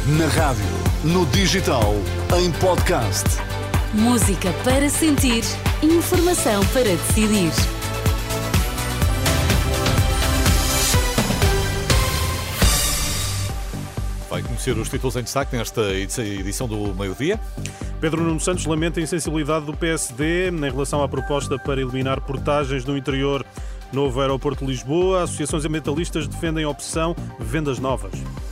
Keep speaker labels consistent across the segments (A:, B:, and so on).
A: Na rádio, no digital, em podcast.
B: Música para sentir, informação para decidir.
C: Vai conhecer os títulos em destaque nesta edição do meio-dia.
D: Pedro Nuno Santos lamenta a insensibilidade do PSD em relação à proposta para eliminar portagens no interior. Novo aeroporto de Lisboa, associações ambientalistas defendem a opção vendas novas.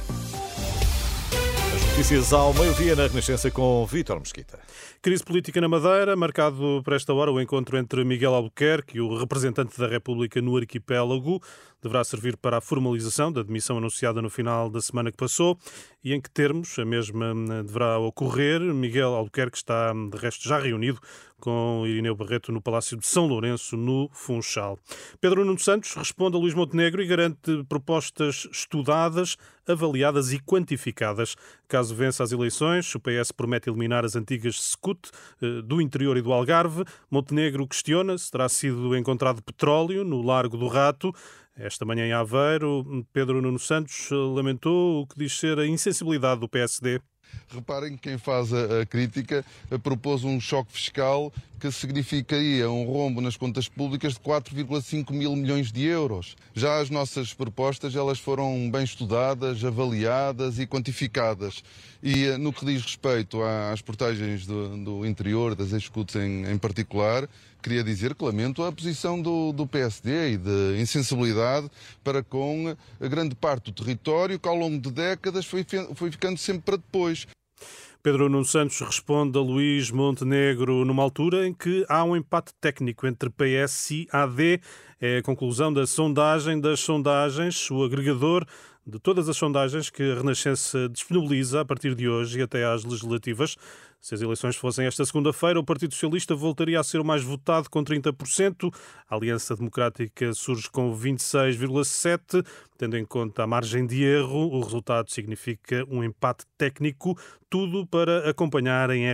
C: Notícias ao meio-dia na Renascença com Vítor Mesquita.
D: Crise política na Madeira, marcado para esta hora o encontro entre Miguel Albuquerque e o representante da República no arquipélago. Deverá servir para a formalização da demissão anunciada no final da semana que passou e em que termos a mesma deverá ocorrer. Miguel Albuquerque está, de resto, já reunido com Irineu Barreto no Palácio de São Lourenço, no Funchal. Pedro Nuno Santos responde a Luís Montenegro e garante propostas estudadas, avaliadas e quantificadas. Caso vença as eleições, o PS promete eliminar as antigas SCUT do interior e do Algarve. Montenegro questiona se terá sido encontrado petróleo no Largo do Rato. Esta manhã em Aveiro, Pedro Nuno Santos lamentou o que diz ser a insensibilidade do PSD.
E: Reparem que quem faz a crítica propôs um choque fiscal que significaria um rombo nas contas públicas de 4,5 mil milhões de euros. Já as nossas propostas, elas foram bem estudadas, avaliadas e quantificadas. E no que diz respeito às portagens do interior, das escutas em particular, queria dizer que lamento a posição do PSD e de insensibilidade para com a grande parte do território que ao longo de décadas foi ficando sempre para depois.
D: Pedro Nuno Santos responde a Luís Montenegro numa altura em que há um empate técnico entre PS e AD. É a conclusão da sondagem das sondagens, o agregador de todas as sondagens que a Renascença disponibiliza a partir de hoje e até às legislativas. Se as eleições fossem esta segunda-feira, o Partido Socialista voltaria a ser o mais votado com 30%. A Aliança Democrática surge com 26,7%. Tendo em conta a margem de erro, o resultado significa um empate técnico. Tudo para acompanhar em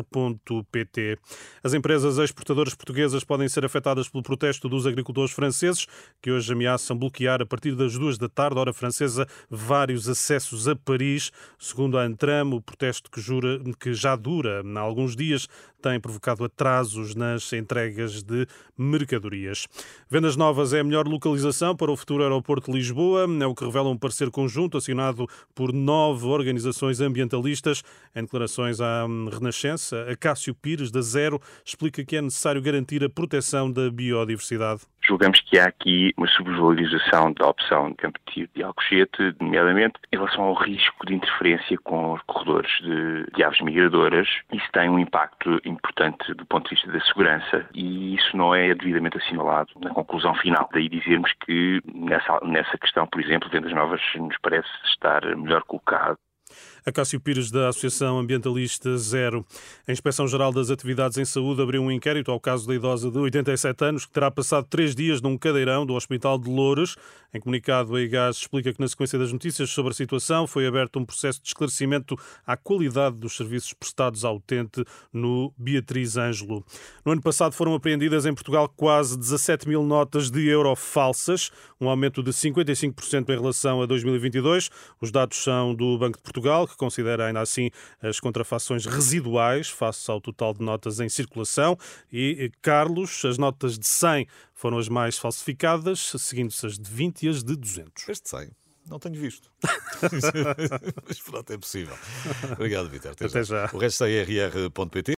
D: rr.pt. As empresas exportadoras portuguesas podem ser afetadas pelo protesto dos agricultores franceses, que hoje ameaçam bloquear a partir das 2 da tarde, hora francesa, vários acessos a Paris. Segundo a Antram, o protesto que já dura há alguns dias tem provocado atrasos nas entregas de mercadorias. Vendas novas é a melhor localização para o futuro aeroporto de Lisboa. É o que revela um parecer conjunto assinado por 9 organizações ambientalistas. Em declarações à Renascença, Acácio Pires, da Zero, explica que é necessário garantir a proteção da biodiversidade.
F: Julgamos que há aqui uma subvalorização da opção de Campo de Tiro de Alcochete, nomeadamente em relação ao risco de interferência com os corredores de aves migradoras. Isso tem um impacto importante do ponto de vista da segurança e isso não é devidamente assinalado na conclusão final. Daí dizermos que nessa questão, por exemplo, vendas novas nos parece estar melhor colocado.
D: Acácio Pires, da Associação Ambientalista Zero. A Inspeção-Geral das Atividades em Saúde abriu um inquérito ao caso da idosa de 87 anos que terá passado 3 dias num cadeirão do Hospital de Loures. Em comunicado, a IGAS explica que na sequência das notícias sobre a situação foi aberto um processo de esclarecimento à qualidade dos serviços prestados ao utente no Beatriz Ângelo. No ano passado foram apreendidas em Portugal quase 17 mil notas de euro falsas, um aumento de 55% em relação a 2022. Os dados são do Banco de Portugal, que considera ainda assim as contrafações residuais face ao total de notas em circulação. E, Carlos, as notas de 100 foram as mais falsificadas, seguindo-se as de 20 e as de 200.
C: Este 100 não tenho visto. Mas pronto, é possível. Obrigado, Vítor.
D: Até já.
C: O resto é rr.pt.